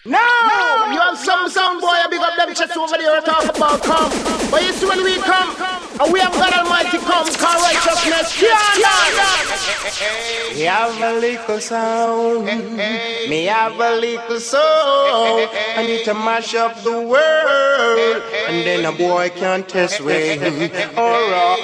Now, you have some sound boy, I big up them chest over there talk about come. But you see when we come, and we have God Almighty come, call righteousness, me have a little sound, me have a little soul. I need to mash up the world, and then a boy can't test with him. Alright,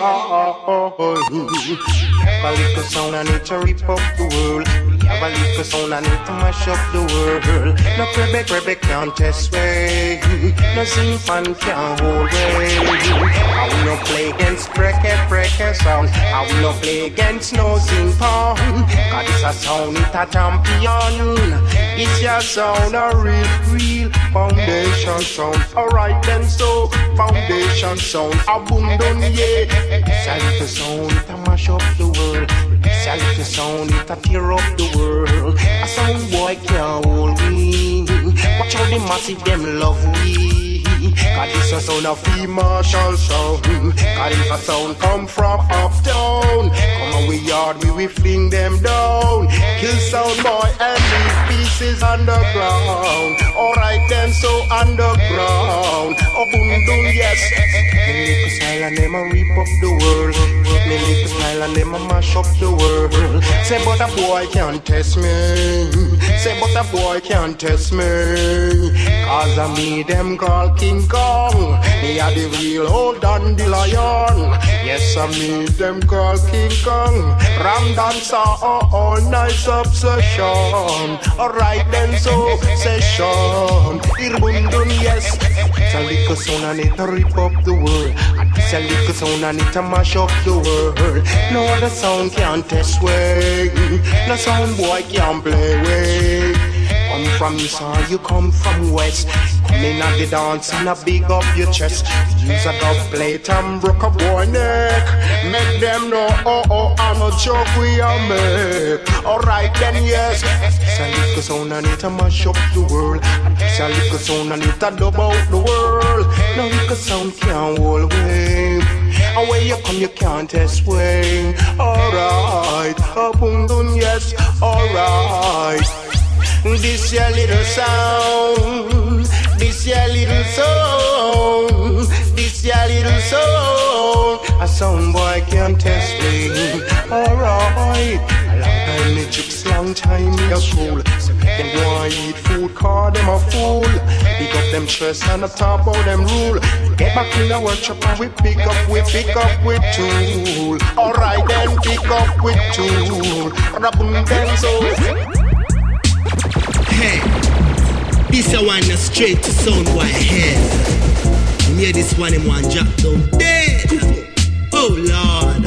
have a little sound, I need to rip up the world. Have a little sound, I need to mash up the world. No crebe can't test way. No symphony can't hold way. I will not play against breaker sound. I will not play against no symphony. Cause it's a sound, it's a champion. It's your sound, a real foundation sound. Alright then, so foundation sound. Abundant, yeah. It's a little sound, it a mash up the world. It's a little sound, it a tear up the world. A sound boy can't hold me. Watch how the massive them love me. Cause this a sound of free martial sound. Cause if a sound come from uptown, come on we yard, we fling them down. Kill sound boy and leave pieces underground. Alright then, so underground. Obundun, yes. Me little style and them a rip up the world. Me little style and them a mash up the world. Say but a boy can't test me. Say but a boy can't test me. Cause I me them call King Kong. Me a the real old dandelion. Yes I me them call King Kong. Ram dancer all nice obsession. Alright then so session. Irbundun yes. It's a little sound I need to rip up the world. It's a little sound I need to mash up the world. No other sound can't test way. No sound boy can't play way. Come from east or you come from west. Come in at the dance and a big up your chest. Use a dub plate and broke a boy neck. Make them know, I'm a joke we are make. Alright then yes. It's a little sound I need to mash up the world. It's a little sound I need to dub out the world. No little sound can't hold away. And when you come you can't test way. Alright, abundant yes, alright. This your little sound, this your little song, this your little song. A sound boy can't test me. Alright, a long time me chicks, long time me a fool. So them go and eat food, call them a fool. Pick up them chest and the top of them rule. Get back in the workshop and we pick up with tool. Alright then, pick up with tool. Rabun then so. Hey, this a one straight to sound boy head. You hear this one in one drop down dead. Oh Lord.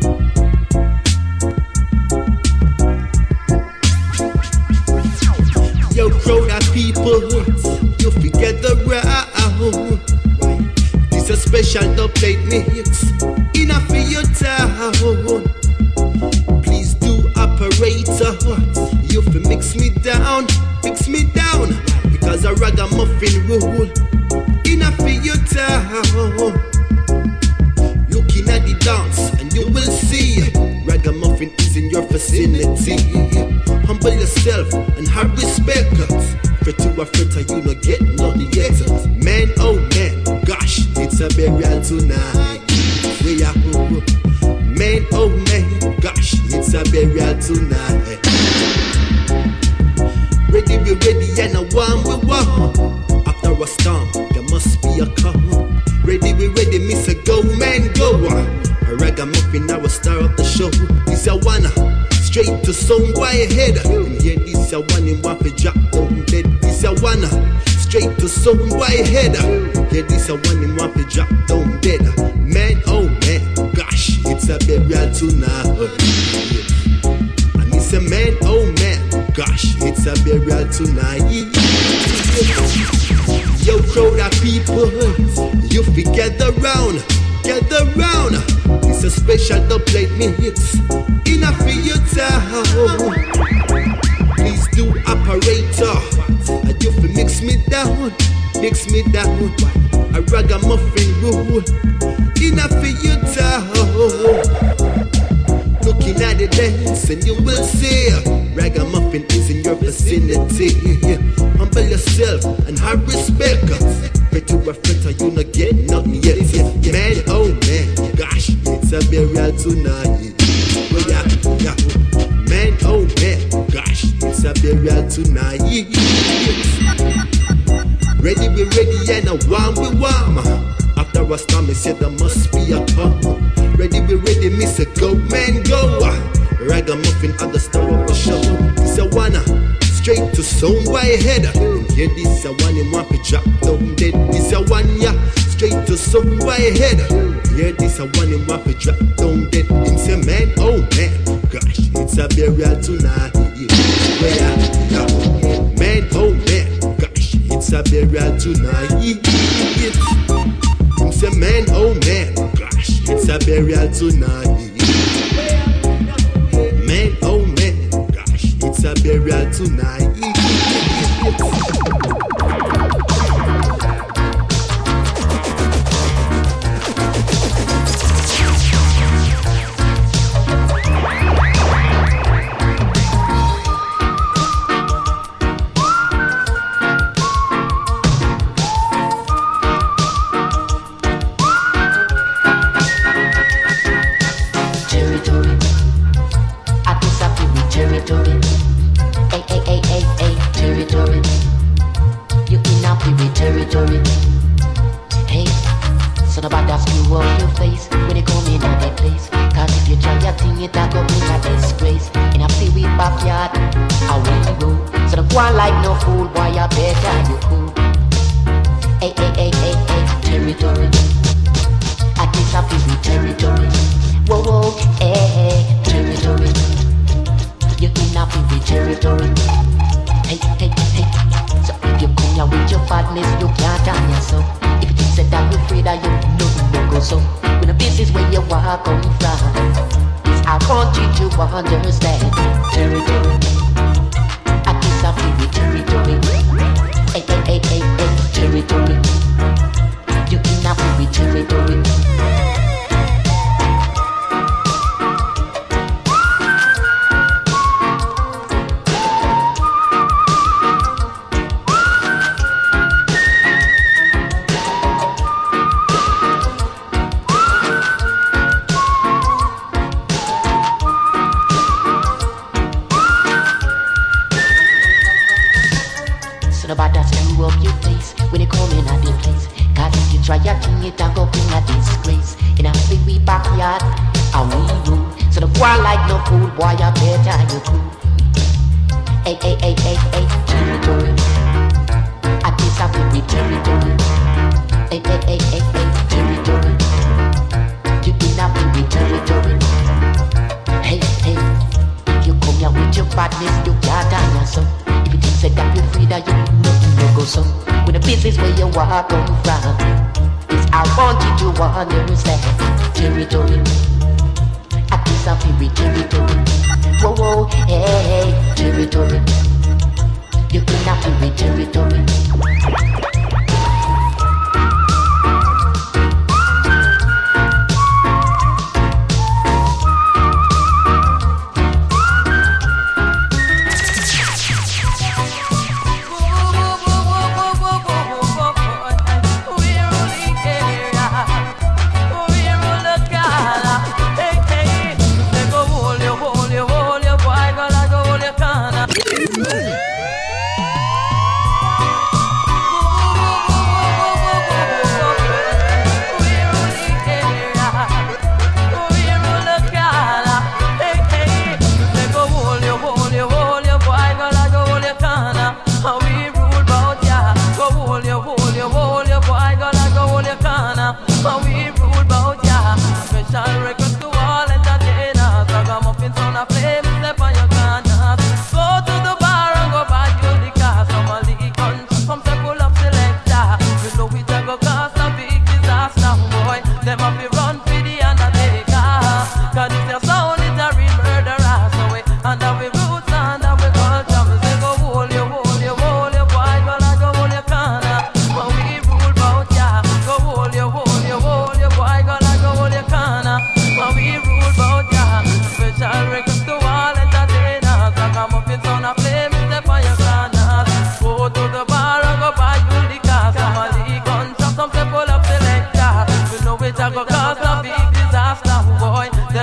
Yo crowd of people, you forget the round. This a special dub plate mix in a for your town. Please do operator. You fi mix me down, because a ragamuffin rule in a for your town. Looking at the dance and you will see ragamuffin is in your vicinity. Humble yourself and have respect. Fret to a fretter, you no get none yet. Man, oh man, gosh, it's a burial tonight. We are man, oh man, gosh, it's a burial tonight. Ready, we ready, and a one we want. After a storm, there must be a calm. Ready, we ready, miss a go, man, go. A ragamuffin, now a star of the show. This a one, straight to some way ahead. And yeah, this a one in Wappy drop down dead. This a one, straight to some way ahead. Yeah, this a one in Wappy drop down dead. Man, oh man, gosh, it's a burial tonight. And it's a man, oh man, gosh, it's a burial tonight. Yo, crowd of people, you fi gather round. It's a special dub plate mix in a for your town. Please do operator, and you fi mix me down. A ragamuffin rule in a for your town. Looking at the dance and you will see ragamuffin is in your vicinity. Humble yourself herself and her respect. Bet you a friend and you not get nothing yet. Man, oh man, gosh, it's a burial tonight. Well, yeah. Man, oh man, gosh, it's a burial tonight. Ready, we ready, and a warm, we warm. After a storm, me said there must be a calm. Ready, we ready, me say go, man, go. Ragamuffin at the store of a show. This a wanna straight to sound way ahead. Yeah, this a one in one to drop down dead. This a one, yeah, straight to sound way ahead. Yeah, this a one in one to drop down dead. Him say, man, oh man, gosh, it's a burial tonight. Yeah, man, oh man, gosh, it's a burial tonight. Him say, man, oh man, gosh, it's a burial tonight. Man, oh man, gosh, it's a burial tonight.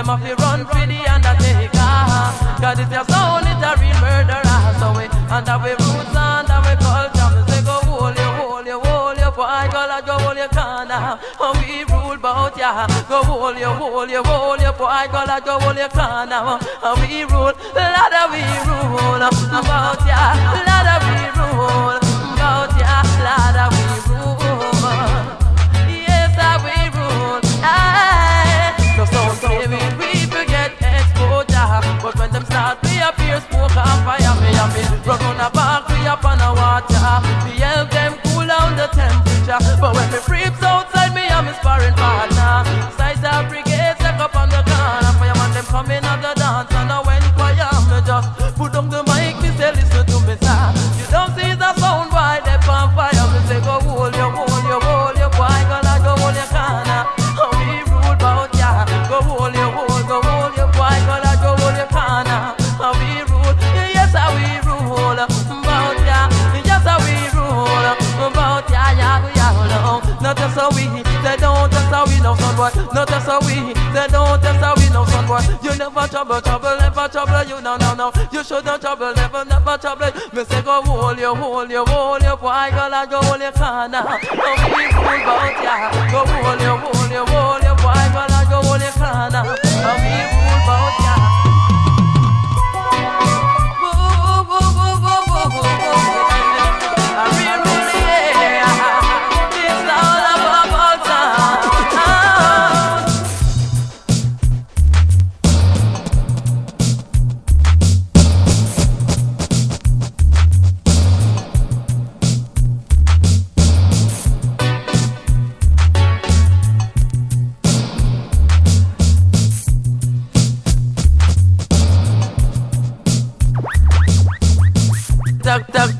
am a fi run for the undertaker. Cause it's your sound, it's a real murderer. So we under we roots, under we culture. We say go hold you, boy, go like go hold your corner. And we rule bout ya. Go hold you, boy, go like go hold your corner. And we rule, ladder we rule bout ya. Ladder we rule bout ya. Ladder we rule. Yes, we rule. No sound clear we forget exposure. But when them start we appear smoke and fire. Me and me run on a back, we up on a water. We help them cool down the temperature. But when me creeps outside, me and me sparring partner. Side the brigade, take up on the corner. Fireman them coming at the dance, and I went quiet. Me just put down the mic, me say listen to me sir. You don't see the sound boy, they on fire. Me say go hold you, boy, go like go hold your corner. And we rule bout ya. Go hold you, boy, go like go hold your corner. And we rule, yes we rule bout ya. Yes we rule bout ya, not just how we, they don't just how we know son boy. Not just how we, they don't just how we know son boy. You never trouble, never trouble you, no. You shouldn't trouble, never trouble. Me say go hold you, boy, go like go hold your corner. And we rule bout ya. Go hold you, boy, go like go hold your corner. And we rule bout ya. Duck.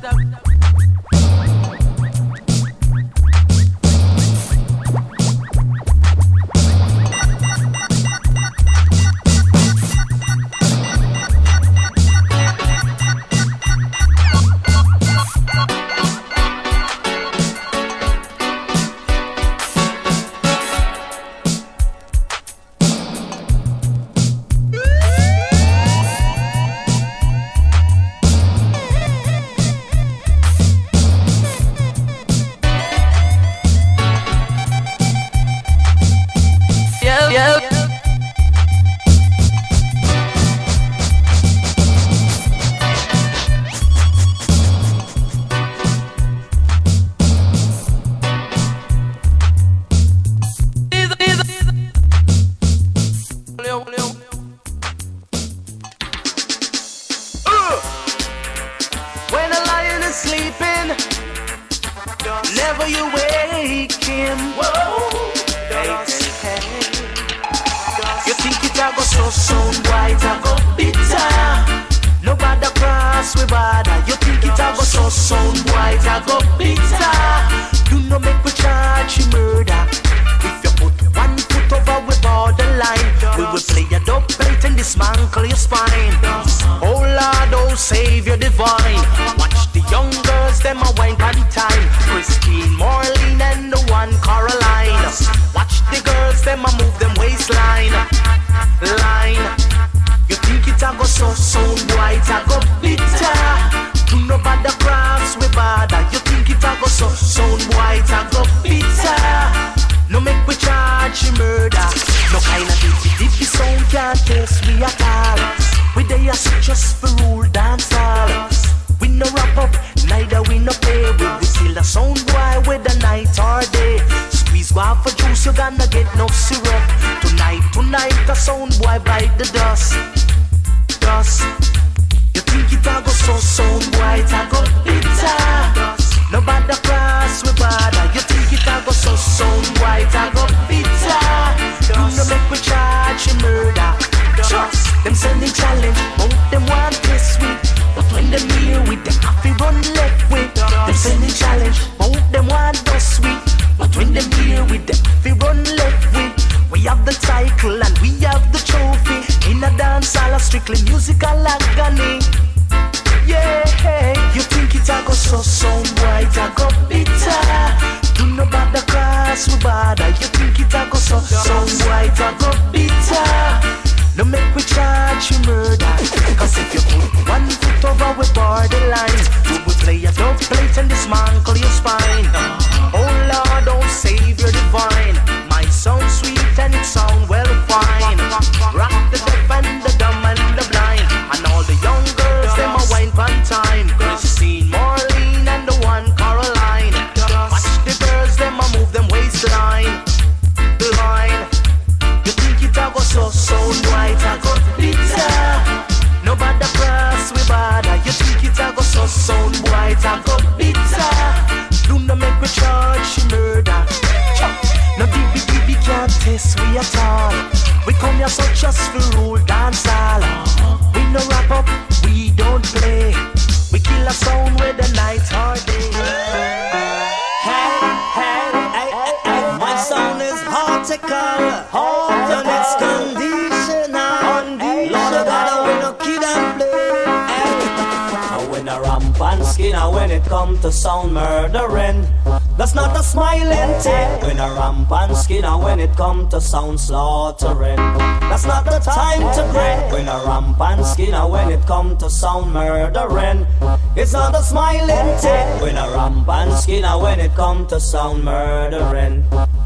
Strictly musical agony. Yeah, you think it a go so sound and dismantle your spine. Oh Lord, oh Savior divine, my sound sweet and it sound well fine. Rock the deaf and the dumb and the blind, and all the young girls them a wine pan time. Christine, Marlene and the one Caroline, watch the girls them a move them waistline. The line, you think it a go so white a go bitter. Nobody press we bother. You think it a go so white a go bitter. Do not make me charge murder. No DB can't test we at all. We come here so just for rule dance all. We no wrap up, we don't play. We kill a sound with the night or day. Hey, my sound is hortical, and it's conditional. Lord of God, we no kid and play. I win a ramp and skinner when it come to sound murdering. That's not a smiling thing. Win a ramp and skinner when it come to sound slaughtering. That's not the time to grin. Win a ramp and skinner when it come to sound murdering. It's not a smiling thing. Win a ramp and skinner when it come to sound murdering.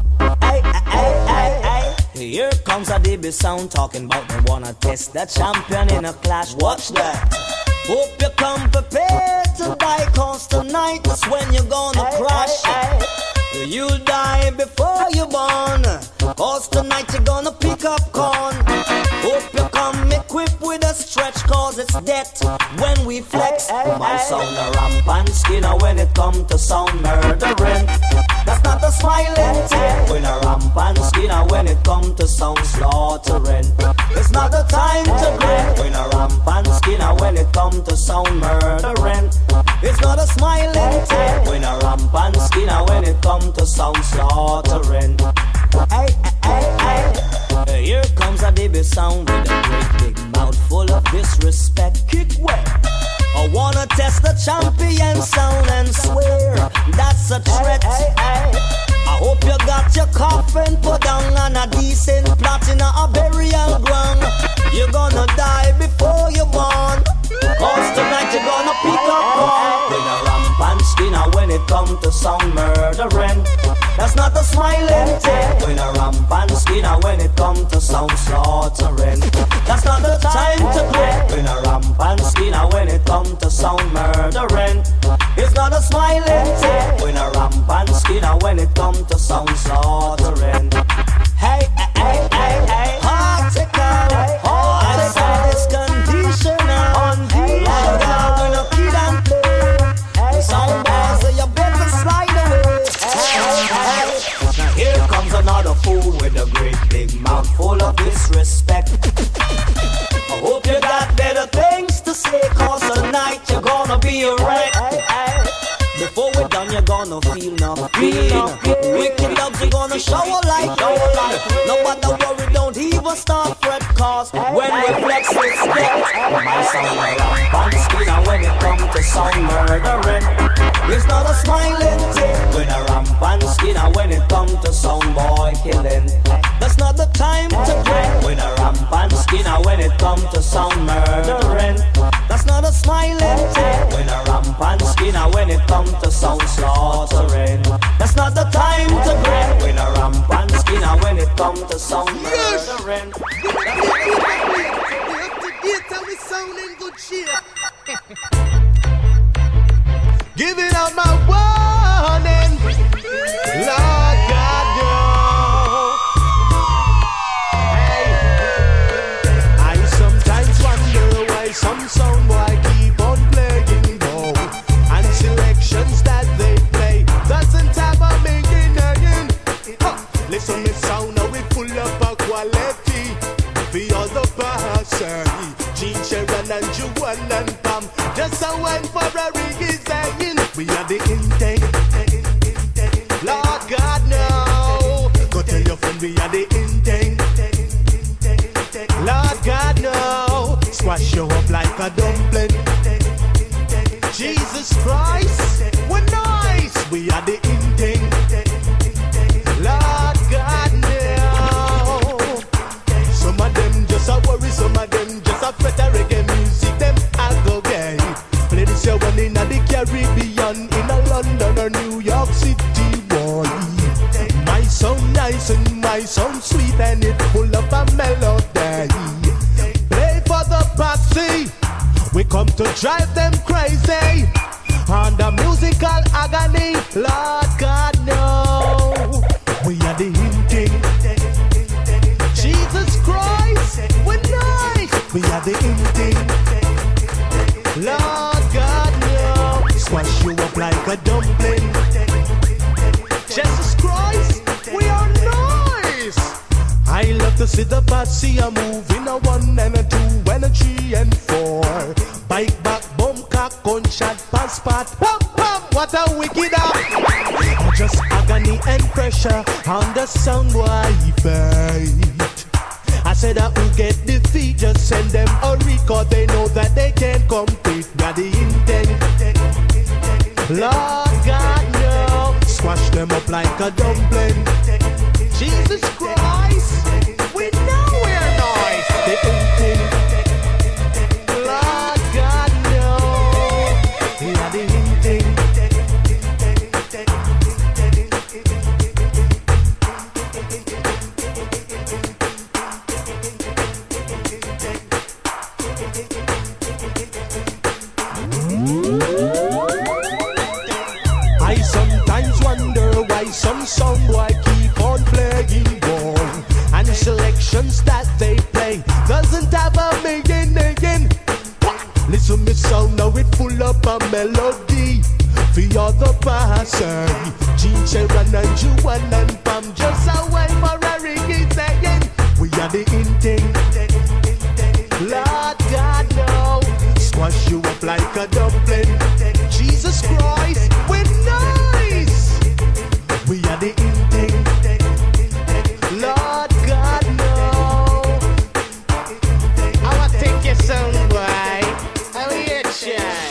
Hey. Here comes a DB sound talking about they wanna test the champion in a clash. Watch that. Hope you come prepared to die, cause tonight is when you're gonna crash. You'll die before you're born, cause tonight you're gonna pick up corn. Hope you come equipped with a stretch, cause it's death when we flex. My sound a ramp and skinner when it come to sound murdering. That's not a smiling thing. When a ramp and skinner when it come to sound slaughtering. It's not the time to grin. When a ramp and skinner when it come to sound murdering. It's not a smiling thing. When a ramp and skinner when it come to sound slaughtering. Hey. Here comes a DB sound with a great big mouth full of disrespect. Kick wet. I wanna test the champion sound and swear that's a threat. I hope you got your coffin put down on a decent plot in a burial ground. You're gonna die before you're born, cause tonight you're gonna pick up corn. When a ramp and skinner when it come to sound murdering. That's not a smiling thing. When a ramp and skinner when it come to sound slaughtering. That's not the time to play. When a ramp and skinner when it come to sound murdering. It's not a smiling thing. When a ramp and skinner when it come to sound slaughtering. Hey, article, I saw this conditional. Lord God, we no kid and play. Sound boys, you better slide away. Now here comes another fool with a great big mouth full of disrespect. I hope you got better things to say, cause tonight you're gonna be a wreck. Before we're done, you're gonna feel no pain. Wicked dogs, you're gonna shower like rain. No matter worry, don't even start fret, cause when we flex, it's dead. My sound a ramp and skinner when it come to sound murdering. It's not a smiling thing. When a ramp and skinner when it come to sound boy killing. That's not the time to grin. When a ramp and skinner when it come to sound murdering. That's not a smiling thing. When a ramp and skinner when it come to sound slaughtering. That's not the time to grin. When a ramp and skinner when it come to sound murdering. We up to date and we sound in good shape. Giving out my warning, Lord God, no. Hey, I sometimes wonder why some sound boy keep on playing though, and selections that they play doesn't have a meaning. Listen, me sound now we full of a quality. The other person, Gene Sharon and Juwan and Pam, just a wine for a reggae saying we are the intent. Lord God, no. Go tell your friend we are the intent. Lord God, no. Squash you up like a dumpling. Jesus Christ, we're nice. We are the intent. Lord God, no. Some of them just a worry, some of them just a fret a reggae music. Them I go gay. Play this your one in the Caribbean in a melody. Play for the posse. We come to drive them crazy. On the musical agony, Lord God, no. We are the hinting. Jesus Christ, we're nice. We are the hinting. Lord God, no. Squash you up like a dumpling. Jesus Christ, we are nice. I love to see the posse a move in a 1 and a 2 and a 3 and 4. Bike back, bomb cock, gunshot, pass spot. Pump, pump, what a wicked up. Just agony and pressure on the sound wide fight. I said that who get defeat, just send them a record. They know that they can't compete. Got the intent. Lord God, no. Squash them up like a dumpling. Jesus Christ, we know we're nice. The intent. Lord God, no. We are the intent. I sometimes wonder why some song boy keep on playing wrong, and the selections that they play doesn't have a meaning. Listen me sound now, it full up a melody for all the passing. Gene Sharon and Juan and Pam just a way for a ring saying we are the inting. Lord God, no. Squash you up like a dumpling. Jesus Christ, we're nice. We are the inting. Lord God, no. I'ma take your sound, boy. How you try?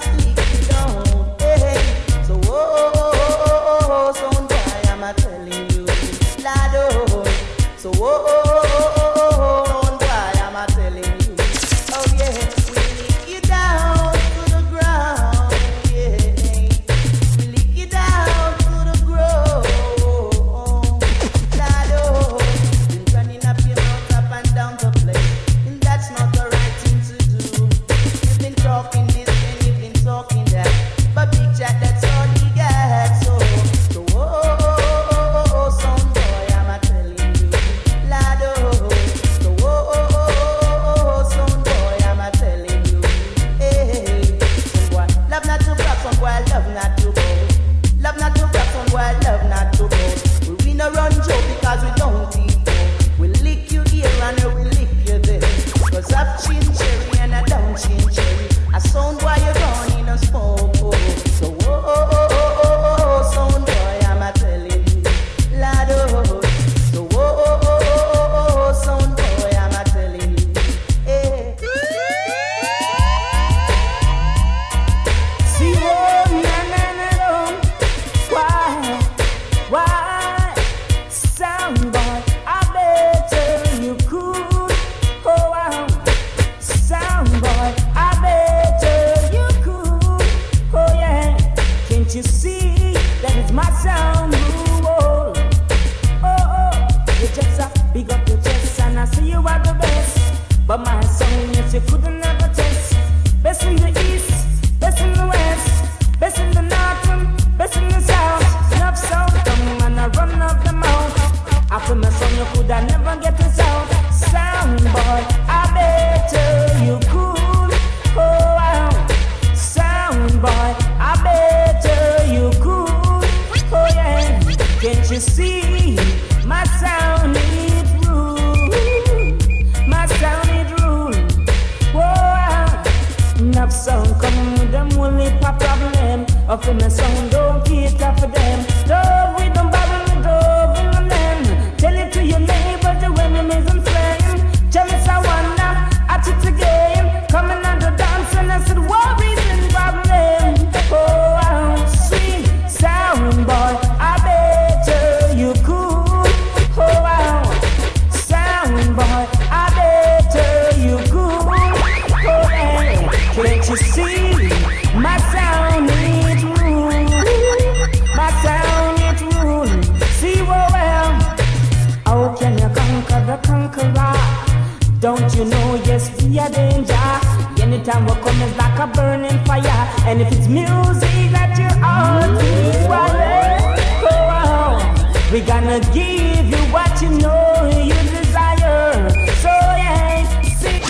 lick you down. Hey, so son boy, I'm a telling you, lad, oh. So son boy, I'm a telling you, oh yeah, we lick you down to the ground, yeah. We lick you down to the ground, lad, oh. Been running up your mouth up and down the place, and that's not the right thing to do. You've been talking this and you've been talking that, but big chat, that's all he got. So son boy, I'm a telling you, lad, oh. So son boy, I'm a telling you, hey. Son boy, love not to brag, son boy, love not to boast. Love not to brag, son boy, love not to boast. We no run joke because we don't eat dough. We lick you here and we lick you there. Cause I've chin cherry and I don't chin cherry. I sound boy you gone in a smoke. So son boy, I'm a telling you, lad, oh. So son boy, I'm a telling you, hey. See, oh, na na na no. Why, sound boy, I better you could. Oh wow, sound boy, I better you could. Oh yeah, can't you see that it's my sound rule? Oh, you just big up your chest and I see you are the best. But my song, yes, you couldn't ever test. Best in the east, best in the west, best in the north, and best in the south. Enough sound come and I run up the mouth. After my song, you could I never get this out. Sound boy, I better you could. Oh wow, sound boy, I better you could. Oh yeah, can't you see my sound it rule? My sound it rule. Whoa, enough sound come with them only pop problem. Of my sound don't cater for them. Dove with them bottle, dove in the land. Tell it to your neighbor, the enemies and friends. Jealous I wonder, at it again. Coming on the dance and I said, worries and problem. Oh, wow, sweet sound boy, I better you could. Oh, wow, sound boy, I better you could. Oh, yeah, can't you see my sound it rule? My sound it rule. See, well, how can you conquer the conqueror? Don't you know, yes, we are danger. Anytime we come, it's like a burning fire. And if it's music that you all require, we gonna give you what you know you desire. So yeah, see.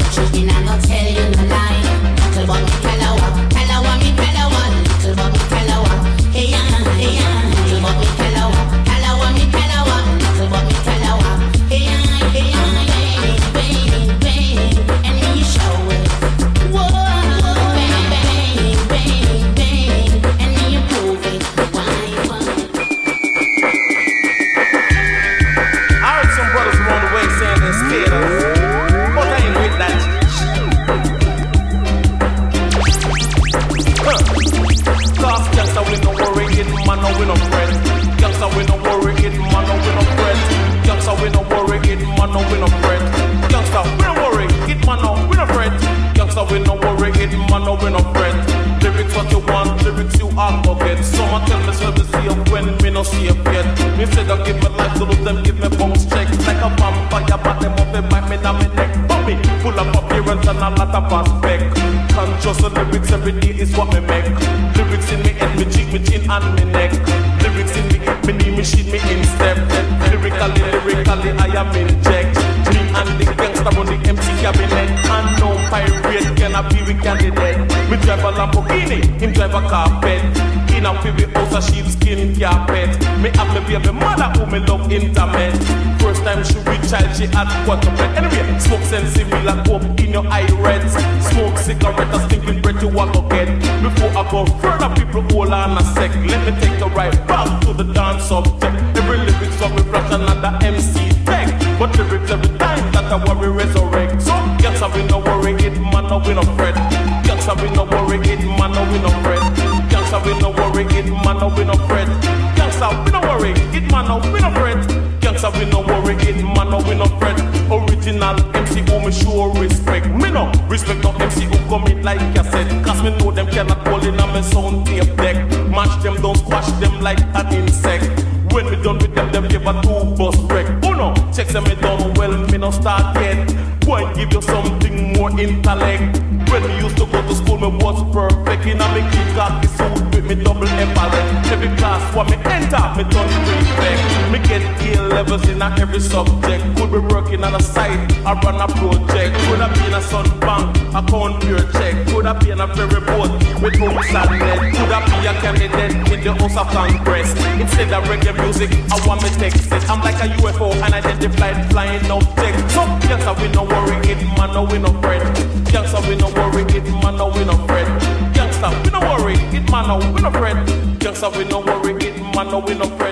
truth, me not gonna tell you no lie. Little but me tell her what, me tell her what. Little but me tell her what, hey yeah. Little but me tell her what, me tell her what. Little but me tell her what, hey yeah. Bang, and me show it. Whoa, bang, and me approve it. Why? I heard some brothers around the way saying they're scared of us, but I ain't with that. Cause gangsta we no worry, it man no we no fret. Gangsta we no worry, it man no we no fret. Gangsta we no worry, it man no we no fret. Gangsta we no worry, it man no we no fret. Gangsta we no worry, it man no we no fret. Lyrics what you want, lyrics you are forget. Someone tell me so to see you when me no see you yet. Me say don't give me life to lose them, give me bounce check. Like a vampire, but them up and bite me down my neck. Bobby, full of appearance and a lot of aspect. Conscious of lyrics every day is what me make. Lyrics in me head, me cheek, me chin and me neck. Lyrics in me hip, me knee, me shit, me in step. Lyrically, I am inject. Me and the gangster on the MC cabinet. And no pirate can I be with candidate. Me drive a Lamborghini, him drive a carpet. In a favorite house a sheepskin carpet. Me have me baby mother who me love intimate. First time she with child she had quadruplet. Anyway, smoke sensible like hope in your iris. Smoke cigarette and stinking breath you walk again. Before I go further, people hold on a sec. Let me take a right back to the dance subject. Every lyrics of me brush another MC tech. But lyrics every time that I worry resurrect. So yes I will no worry it, man no we no fret. Yes I will no worry it, man no we no fret. Yes I will no worry it, man no we no fret. Yes I will no worry it, man no we no fret. Yes I will no worry it, man no we no fret. Original MC who me show respect. Me no respect no MC who come in like I said. Cause me know them cannot hold in on me sound tape deck. Match them, don't squash them like an insect. When we done with them give a 2-bus wreck. Oh no, check them me done well, me no start yet. Go and give you something more intellect. When we used to go to school, me was perfect. In a me kick off the suit with me double epaulette. Every class when me enter, me turn prefect. Me get A levels in a every subject. Could be working on a site, I run a project. Could have been a sunbank, a conveyor check. Could have been a ferry boat with hooks and net. Could have been a candidate in the House of Congress. Instead of reggae music, I want me text it. I'm like a UFO, unidentified flying object. So, yes, I will no worry it, man, no we no fret. Yes, I will no worry it, man, no we no fret. Youngster, we no worry it, man, no we no fret. Youngster, we no worry it, man, no we no fret.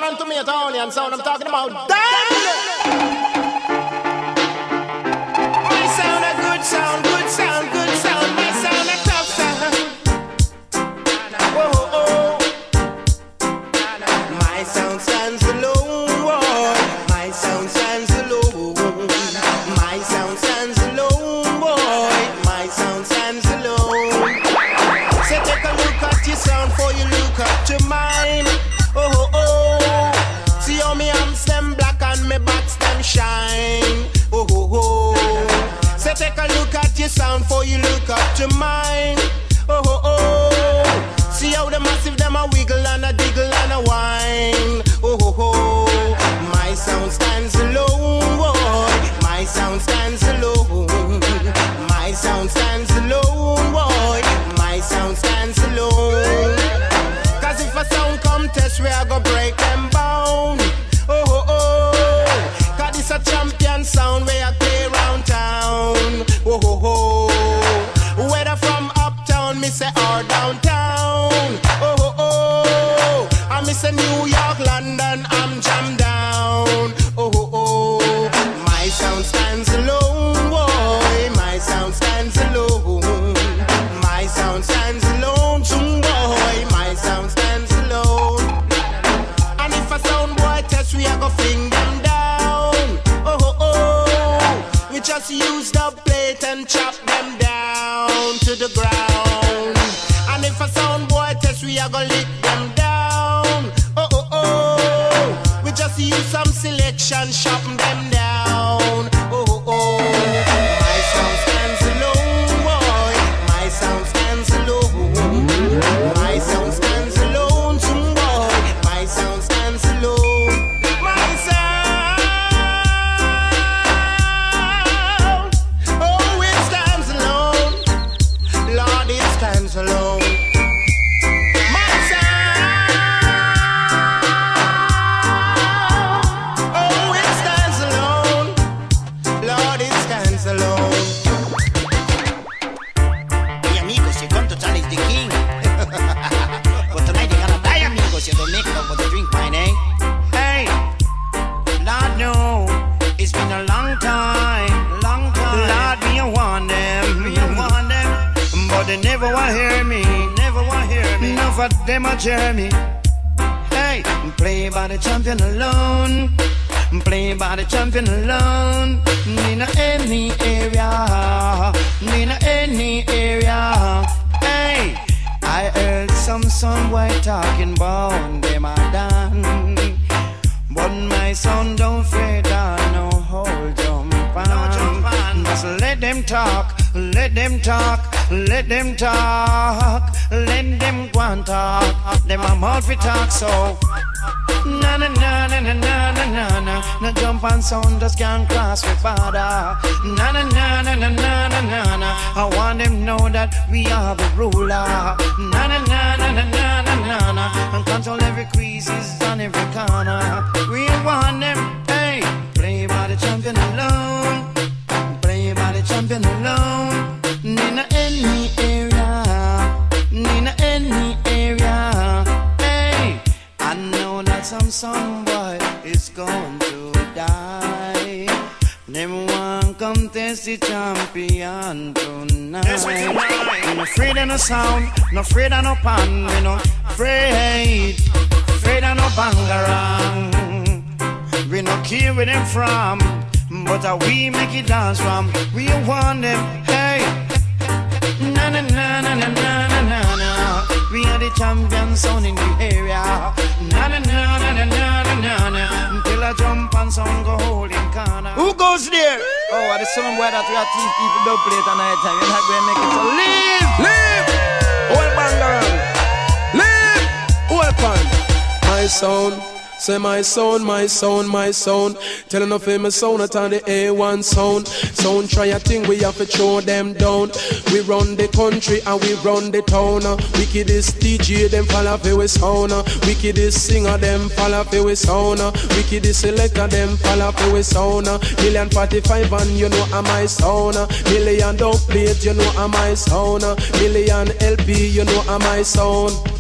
and tomato onion sound. I'm talking about that. My sound a good sound, good sound, good sound. My sound a tough sound. Oh, oh. My sound stands alone. My sound stands alone. My sound stands alone, boy. My sound stands alone. So take a look at your sound before you look at your mine. Oh, oh, oh. See how me arms them black and me backs them shine. Oh, oh, oh. So take a look at your sound before you look at your mine. Oh, oh, oh. See how the massive them a wiggle and a diggle and a whine. Oh, oh, oh. My sound stands alone, boy. My sound stands alone. My sound stands alone, boy. My sound stands alone. Cause if a sound come test, we are gonna break them bound. Oh, oh, oh. Cause this a champion sound where I play round town. Oh, oh, oh. Whether from uptown, me say, or downtown. Oh, oh, oh. I miss a New York, London, I'm jammed down. Oh, oh, oh. My sound stands alone, boy. My sound stands alone. My sound stands alone, boy. My sound stands alone. And if a sound boy test, we are gonna fling them down. Oh, oh, oh. We just use the plate and chop them down to the ground. And if a sound boy test, we are gonna lick them down. Oh, oh, oh. We just use some selection, chop them down. Oh, oh, oh. My sound stands alone, boy. My sound stands alone. My sound stands alone, boy. My sound stands alone. My sound, oh, it stands alone. Lord, it stands alone. My sound, oh, it stands alone. Lord, it stands alone. Hey amigos, you come to challenge the king. But tonight you're gonna die, amigos. You don't make it up for the drink wine, eh? Hey, Lord, no, it's been a long time, long time. Lord, me I want them, me I want them, but they never want hear me, never want hear me. Enough of them a Jeremy. Hey, play by the champion alone. Play by the champion alone. In any area, in any area. Hey, I heard some boy talking about them are done, but my son don't fret on no whole jump on. Just let them talk, let them talk, let them talk, let them go and talk. Them a mouth fi talk so. Na na na na na na na na na. No jump and sound just can't cross with border. Na na na na na na na na na. I want them know that we are the ruler. Na na na na na na na na na. And control every creases on every corner. We want them, hey, play by the champion alone. Play by the champion alone. In any area, in any area. Hey, I know that some boy is going to die. Them want come test the champion tonight. Yes, we no afraid of no sound, no afraid of no pan, we no afraid of no bangarang. We no care where them from, but we make it dance from. We want them, hey. Na na na na na na na na na. We are the champions sound in the area. Na na na na na na na na na. Until I jump and song go hold in corner. Who goes there? Oh, the some boy that we are teach people don't play it on night time. You're not going to make it. So leave, All bangarang, live, all pan. My sound. Say my sound, my sound, my sound. Tell enough of my sound at the A1 sound. Sound try a thing, we have to throw them down. We run the country and we run the town. Wickedest DJ, them follow for we sound. Wickedest singer, them follow for we sound. Wickedest selector, them follow for we sound. 1,045 and you know I'm my sound. Million dub plate, you know I'm my sound. Million LP, you know I'm my sound.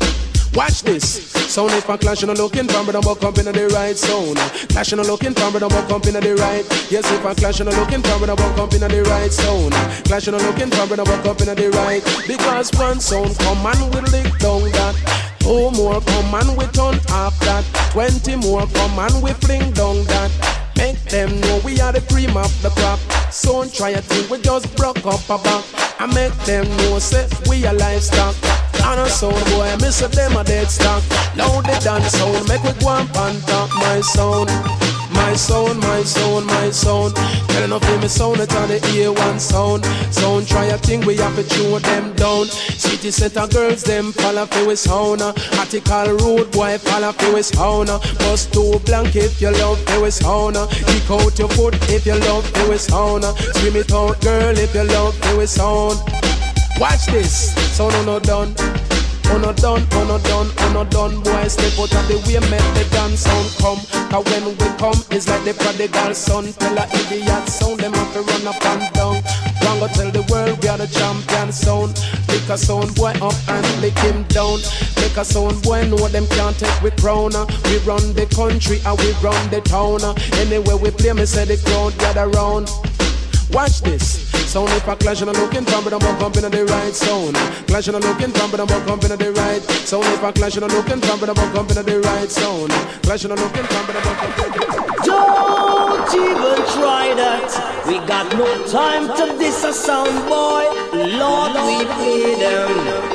Watch this. Sound if I clash and looking from but I'm up in the right sound. Clash and looking from but I'm up in the right. Yes, if I clash and looking from but I'm up in the right sound. Clash and looking from but I'm up in the right. Because one sound come and we lick down that. 2 more come and we turn off that. 20 more come and we fling down that. Make them know we are the cream of the crop. Sound try a thing, we just broke up a back. I make them know say we are livestock. And a sound boy, I miss them a dead stock. Now they dance sound, make we go and top my sound. My sound, my sound, my sound. Tell enough of me sound, it's on the A1 sound. Sound try a thing, we have to chew them down. City center girls, them follow for we sound. Article road boy, follow for we sound. Bust 2 blank if you love for we sound. Kick out your foot if you love for we sound. Scream it out girl if you love for we sound. Watch this, sound on no done. On no done, on no done, on no done. Boy, step out of the way, make the dance sound come. Cause when we come, it's like the prodigal son. Tell a idiot sound, them have to run up and down. Wrong go tell the world we are the champion sound. Pick a sound boy up and lick him down. Make a sound boy know them can't take we crown. We run the country and we run the town. Anywhere we play, me say the crowd gather round. Watch this. Sound if I clash and I'm looking from but I'm up in the right sound. Clash and I'm looking from but I'm up in the right. Sound if I clash and I'm looking from but I'm up in the right sound. Clash and I'm looking from but I'm up in the right. Don't even try that. We got no time to diss a sound boy. Lord, we play them.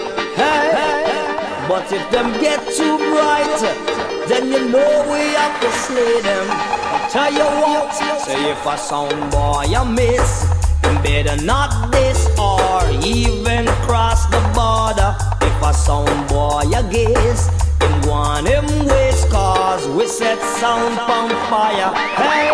Hey, but if them get too bright, then you know we have to slay them. I'll tell you what, say if a sound boy you miss, you better not diss or even cross the border. If a sound boy you gaze, him want him waste, cause we set sound on fire. Hey,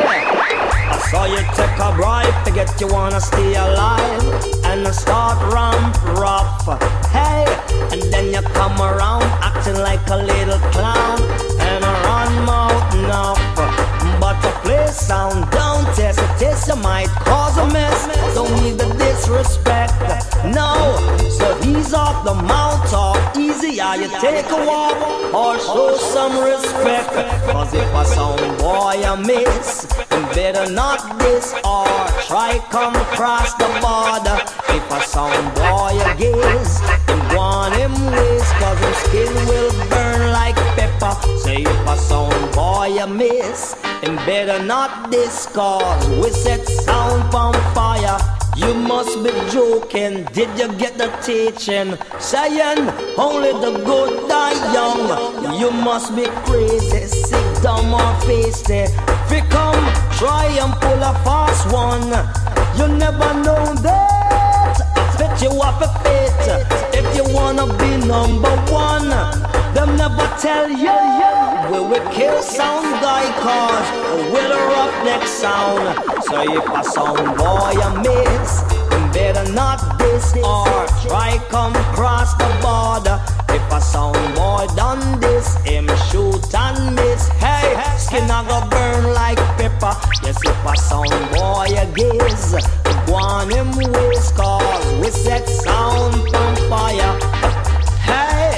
I saw you take a bribe to get you wanna stay alive and start ramp rough. Hey, and then you come around acting like a little clown and run mouth enough. But to play sound, don't test it, taste you might cause a mess. Don't need the disrespect, no. So ease off the mount or easy, or you take a walk or show some respect. Cause if a sound boy you miss, you better not diss or try come across the border. If a sound boy you gaze, you want him waste, cause his skin will burn like pepper. Say if a sound boy you miss, and better not this, cause we set sound on fire. You must be joking, did you get the teaching? Saying only the good die young. You must be crazy, sick, dumb or feisty. If you come, try and pull a fast one. You never know that I fit you up a fit. If you wanna be number one, them never tell you. We will kill sound guy cause we'll rock next sound. So if a sound boy you miss, you better not diss or try come cross the border. If a sound boy done this, him shoot and miss. Hey, skin a go burn like pepper. Yes, if a sound boy you gaze, you want him waste, cause we set sound on fire. Hey,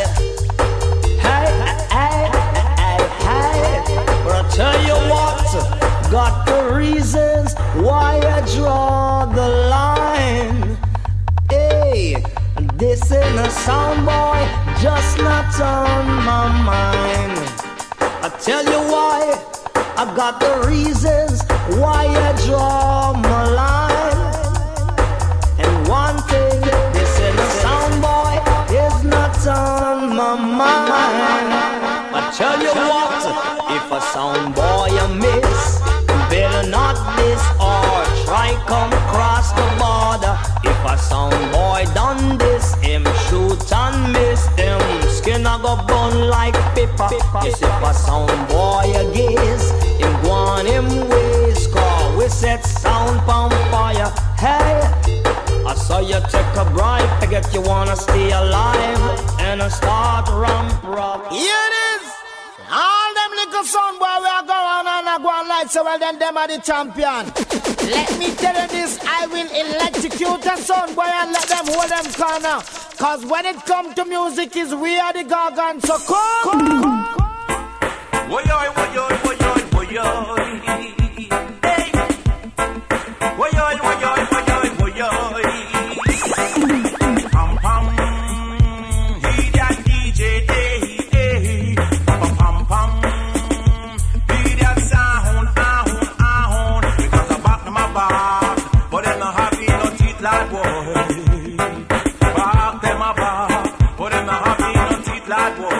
but I tell you what, got the reasons why I draw the line. Hey, this ain't a sound boy, just not on my mind. I tell you why, I got the reasons why I draw my line. And one thing, this ain't a sound boy, is not on my mind. I tell you what, if a sound boy you miss, you better not diss or try come across the border. If a sound boy done this, him shoot and miss, him skin a go burn like pepper. Yes, if a sound boy you gaze, him want him waste, cause we set sound on fire. Hey, I saw you take a bribe to get you wanna stay alive and start ramp rock. Here it is. All them little son boy we are going on and go on like so well then them are the champion. Let me tell you this, I will electrocute the son boy and let them hold them corner. Cause when it comes to music, is we are the gargants. So come. Woyoy, woyoy, woyoy, woyoy. Hey. Woyoy, woyoy, woyoy, woyoy. Pam pam. He that DJ, hey, hey. Pam pam pam. He that sound, ahun. Because I back to my back, but them not happy, no teeth like boy. Back them a back, but them not happy, no teeth like boy.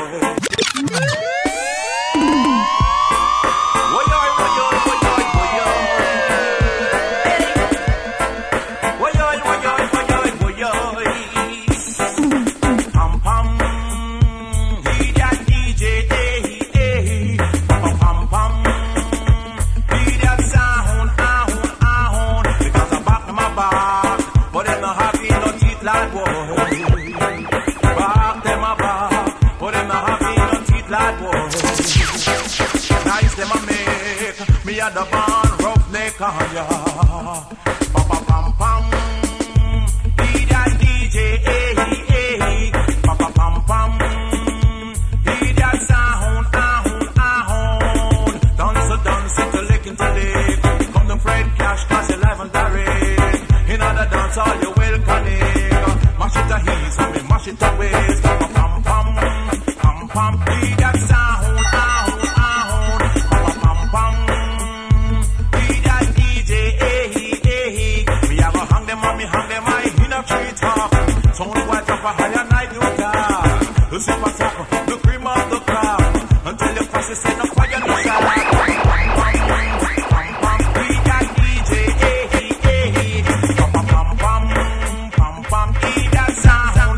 The barn roughneck on ya. Papa pam pam. He that DJ, eh. Papa pam pam. He that sound, ahun. Dance to lick into lick. Come to Fred Cash, cause you live and direct. In other dance, all you will connect. Mash it a heat, so me mash it a waist. Papa pam pam. Pam pam. He that sound, ahun. Papa pam pam. Hang them high in a treetop. Sound white up a higher night you got. The super top, the cream of the crop. Until the fuss is set up fire no shot. Pam pam, we got DJ, pam pam, he that sound.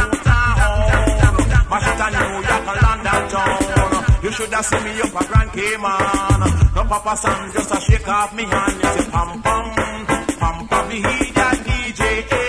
Mash it a New York and London town. You should have seen me up a Grand Cayman. No papa son, just a shake off me hand. You say pam pam, he that DJ,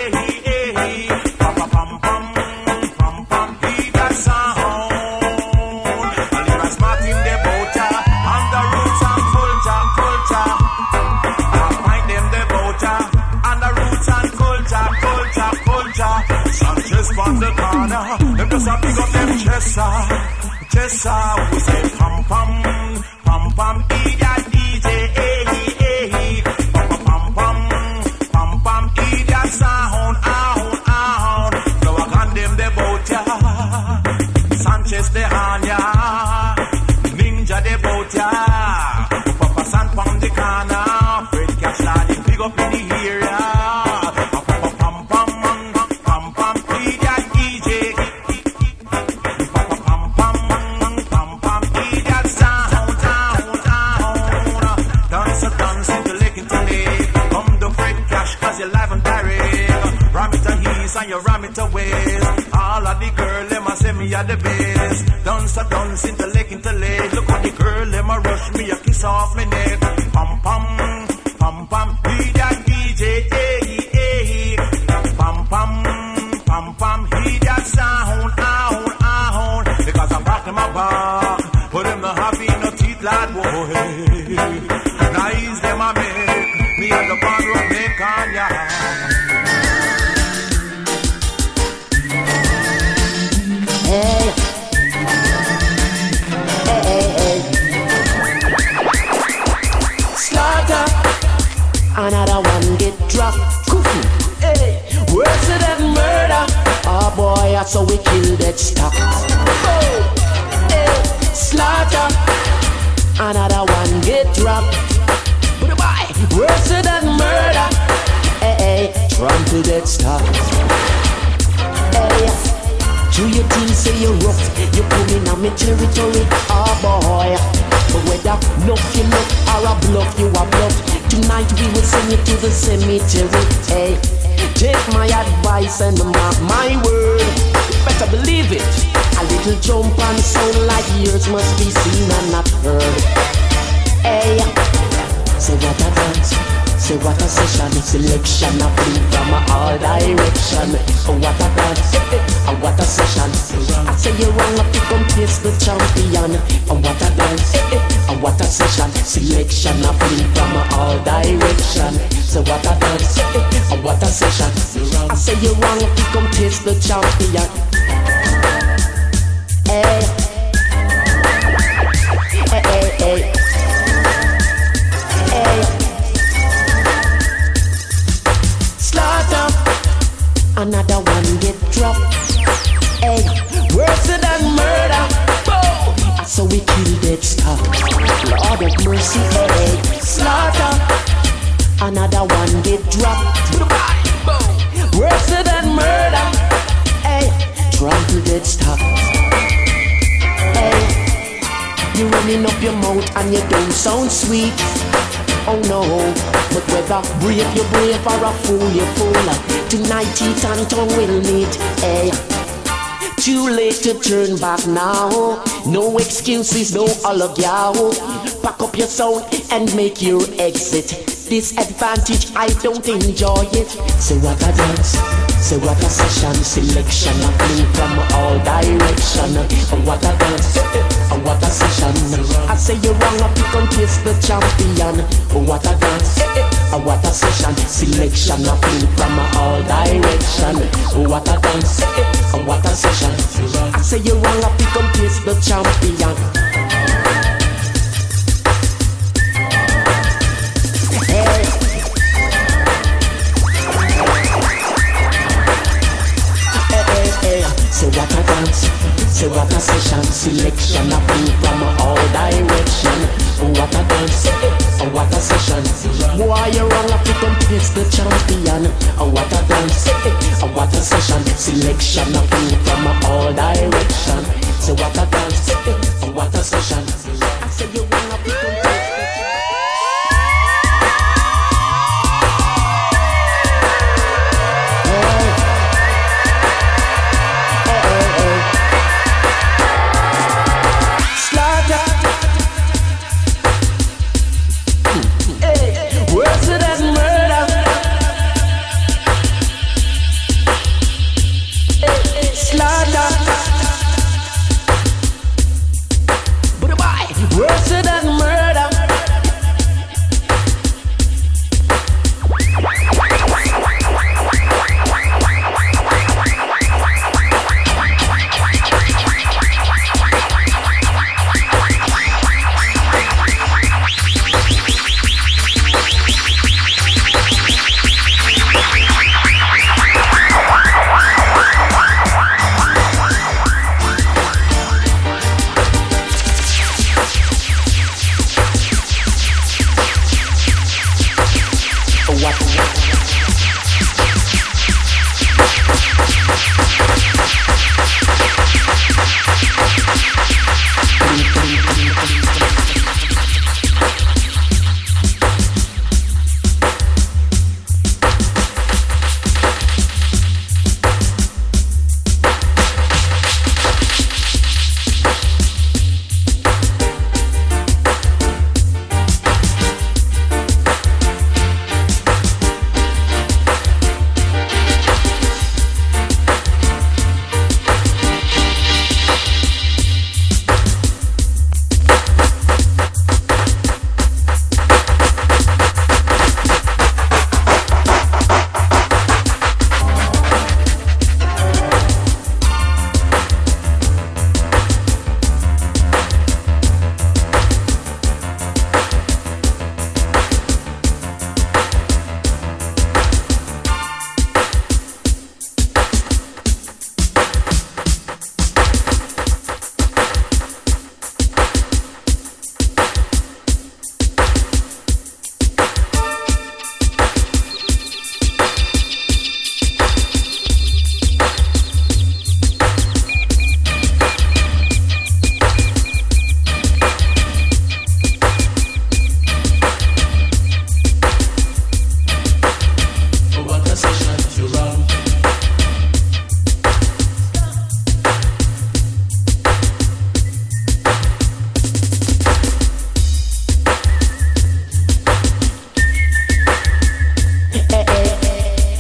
papa pam pam, he that sound. And if I smart in the boater, and the roots and culture. I find them the boater, and the roots and culture. Sanchez from the corner, them just a pick up them Chessa, who say pam pam, he that DJ, sound, ahun. So I condemn the boat, ya. Sanchez the hand, ya. Ninja the boat, ya. Papa San from the corner. Fred Cash landing big up in the area. Papa pam, he that DJ. Papa pam, he that sound, ahun. Dance into lake into lake. Come to Fred Cash, cause you're live and direct. Ram it to east and you ram it to west. All of the girl, them a say me are the best. Dance into lake into lake. Look at the girl, them a rush me a kiss off me neck. Pam pam, he that DJ, pam pam, he that sound, ahun. Because I'm back in my bar, but them not happy no teeth like boy. Nice them a make me and the band rock make on ya. Hey. Slaughter. Another one get dropped. Cookie. Hey. Words to that murder. Oh boy, that's how we kill that stock. Oh. Hey. Slaughter. Another one get dropped. Words to that murder. Hey. Trample that stock. Hey. Do you think say you're rough? You come in on my territory, oh boy. But whether bluff you look or a bluff you a bluff, tonight we will send you to the cemetery. Hey, take my advice and mark my word. You better believe it. A little jump and sound like yours must be seen and not heard. Hey, say what a dance. Say what a session, selection of blue from all direction. Oh what a dance, oh what a session. I say you wrong up to come face the champion. Oh what a dance, oh what a session, selection of blue from all direction. So what a dance, oh what a session. I say you wrong if you come taste the champion. Hey, hey, hey, hey, hey. Slaughter, another one get dropped. Hey, worse than murder. So we kill dead stop. Lord of mercy, hey, slaughter. Another one get dropped. Worse than murder. Hey, trample dead stop. Hey, you running up your mouth and you don't sound sweet. Oh no, but whether brave you brave or a fool you fool, tonight teeth and tongue will meet. Hey, too late to turn back now. No excuses, no allow. Pack up your sound and make your exit. Disadvantage, I don't enjoy it. Say what a dance, say what a session. Selection of blue from all direction. What a dance, what a session. I say you're wrong, I pick and kiss the champion. What a dance, what a session. Selection of blue from all direction. What a dance, what a session. I say you're wrong, I pick and kiss the champion. Hey. Say what a dance, say what a session. Selection of people from all direction. What a dance, what a session. Why you wrong if you come piss the champion. What a dance, what a session. Selection of people from all direction. Say what a dance, what a session. I say you wrong if you come piss the champion.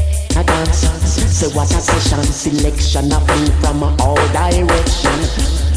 Say what a session, selection of me from all direction.